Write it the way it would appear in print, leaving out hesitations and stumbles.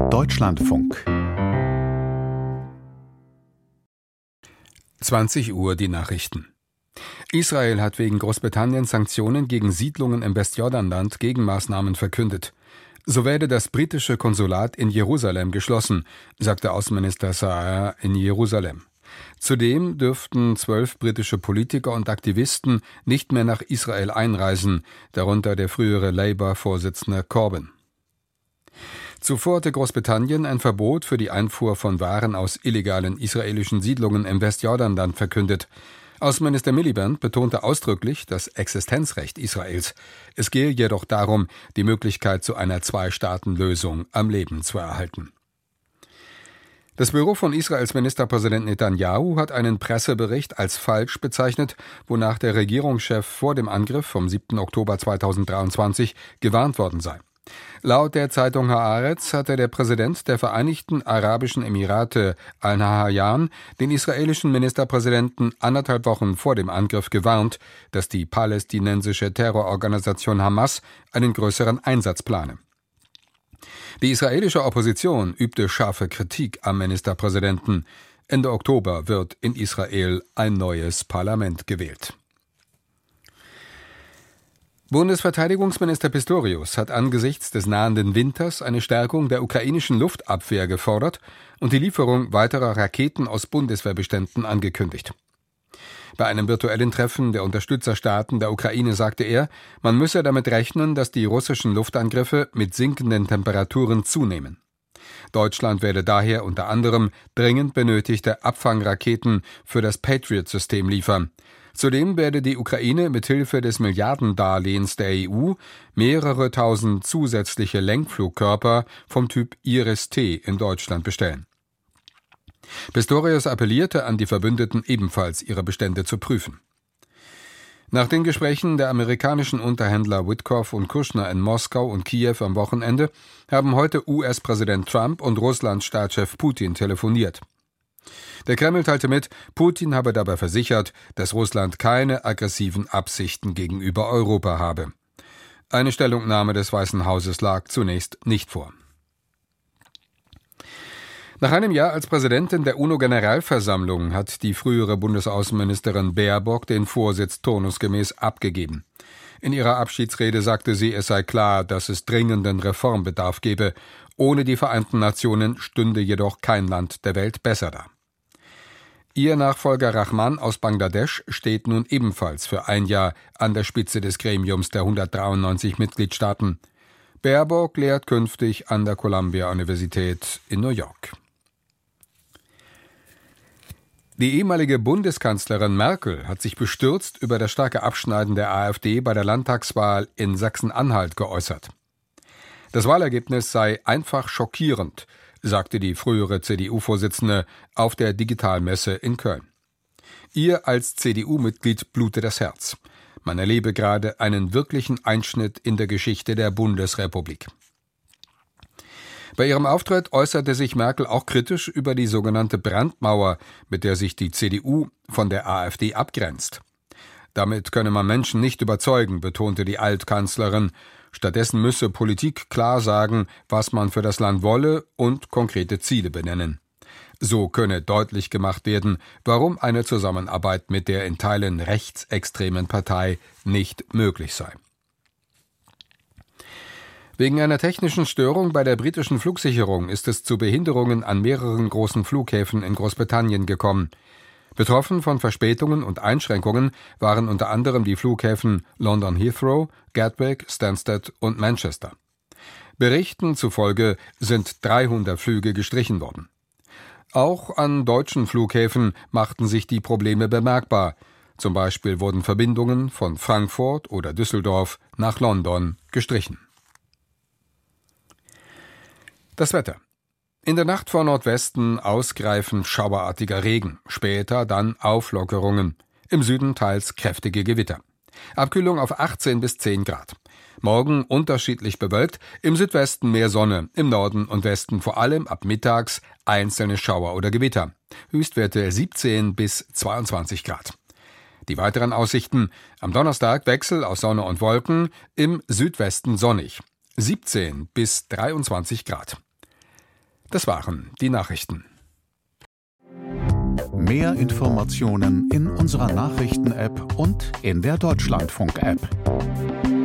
Deutschlandfunk. 20 Uhr die Nachrichten. Israel hat wegen Großbritanniens Sanktionen gegen Siedlungen im Westjordanland Gegenmaßnahmen verkündet. So werde das britische Konsulat in Jerusalem geschlossen, sagte Außenminister Saar in Jerusalem. Zudem dürften 12 britische Politiker und Aktivisten nicht mehr nach Israel einreisen, darunter der frühere Labour-Vorsitzende Corbyn. Zuvor hatte Großbritannien ein Verbot für die Einfuhr von Waren aus illegalen israelischen Siedlungen im Westjordanland verkündet. Außenminister Miliband betonte ausdrücklich das Existenzrecht Israels. Es gehe jedoch darum, die Möglichkeit zu einer Zwei-Staaten-Lösung am Leben zu erhalten. Das Büro von Israels Ministerpräsident Netanyahu hat einen Pressebericht als falsch bezeichnet, wonach der Regierungschef vor dem Angriff vom 7. Oktober 2023 gewarnt worden sei. Laut der Zeitung Haaretz hatte der Präsident der Vereinigten Arabischen Emirate Al-Nahyan den israelischen Ministerpräsidenten 1,5 Wochen vor dem Angriff gewarnt, dass die palästinensische Terrororganisation Hamas einen größeren Einsatz plane. Die israelische Opposition übte scharfe Kritik am Ministerpräsidenten. Ende Oktober wird in Israel ein neues Parlament gewählt. Bundesverteidigungsminister Pistorius hat angesichts des nahenden Winters eine Stärkung der ukrainischen Luftabwehr gefordert und die Lieferung weiterer Raketen aus Bundeswehrbeständen angekündigt. Bei einem virtuellen Treffen der Unterstützerstaaten der Ukraine sagte er, man müsse damit rechnen, dass die russischen Luftangriffe mit sinkenden Temperaturen zunehmen. Deutschland werde daher unter anderem dringend benötigte Abfangraketen für das Patriot-System liefern. Zudem werde die Ukraine mithilfe des Milliardendarlehens der EU mehrere tausend zusätzliche Lenkflugkörper vom Typ Iris-T in Deutschland bestellen. Pistorius appellierte an die Verbündeten ebenfalls, ihre Bestände zu prüfen. Nach den Gesprächen der amerikanischen Unterhändler Witkoff und Kushner in Moskau und Kiew am Wochenende haben heute US-Präsident Trump und Russlands Staatschef Putin telefoniert. Der Kreml teilte mit, Putin habe dabei versichert, dass Russland keine aggressiven Absichten gegenüber Europa habe. Eine Stellungnahme des Weißen Hauses lag zunächst nicht vor. Nach einem Jahr als Präsidentin der UNO-Generalversammlung hat die frühere Bundesaußenministerin Baerbock den Vorsitz turnusgemäß abgegeben. In ihrer Abschiedsrede sagte sie, es sei klar, dass es dringenden Reformbedarf gebe. Ohne die Vereinten Nationen stünde jedoch kein Land der Welt besser da. Ihr Nachfolger Rahman aus Bangladesch steht nun ebenfalls für ein Jahr an der Spitze des Gremiums der 193 Mitgliedstaaten. Baerbock lehrt künftig an der Columbia-Universität in New York. Die ehemalige Bundeskanzlerin Merkel hat sich bestürzt über das starke Abschneiden der AfD bei der Landtagswahl in Sachsen-Anhalt geäußert. Das Wahlergebnis sei einfach schockierend, sagte die frühere CDU-Vorsitzende auf der Digitalmesse in Köln. Ihr als CDU-Mitglied blute das Herz. Man erlebe gerade einen wirklichen Einschnitt in der Geschichte der Bundesrepublik. Bei ihrem Auftritt äußerte sich Merkel auch kritisch über die sogenannte Brandmauer, mit der sich die CDU von der AfD abgrenzt. Damit könne man Menschen nicht überzeugen, betonte die Altkanzlerin. Stattdessen müsse Politik klar sagen, was man für das Land wolle und konkrete Ziele benennen. So könne deutlich gemacht werden, warum eine Zusammenarbeit mit der in Teilen rechtsextremen Partei nicht möglich sei. Wegen einer technischen Störung bei der britischen Flugsicherung ist es zu Behinderungen an mehreren großen Flughäfen in Großbritannien gekommen. Betroffen von Verspätungen und Einschränkungen waren unter anderem die Flughäfen London Heathrow, Gatwick, Stansted und Manchester. Berichten zufolge sind 300 Flüge gestrichen worden. Auch an deutschen Flughäfen machten sich die Probleme bemerkbar. Zum Beispiel wurden Verbindungen von Frankfurt oder Düsseldorf nach London gestrichen. Das Wetter. In der Nacht vor Nordwesten ausgreifend schauerartiger Regen, später dann Auflockerungen. Im Süden teils kräftige Gewitter. Abkühlung auf 18 bis 10 Grad. Morgen unterschiedlich bewölkt, im Südwesten mehr Sonne, im Norden und Westen vor allem ab mittags einzelne Schauer oder Gewitter. Höchstwerte 17 bis 22 Grad. Die weiteren Aussichten: am Donnerstag Wechsel aus Sonne und Wolken, im Südwesten sonnig. 17 bis 23 Grad. Das waren die Nachrichten. Mehr Informationen in unserer Nachrichten-App und in der Deutschlandfunk-App.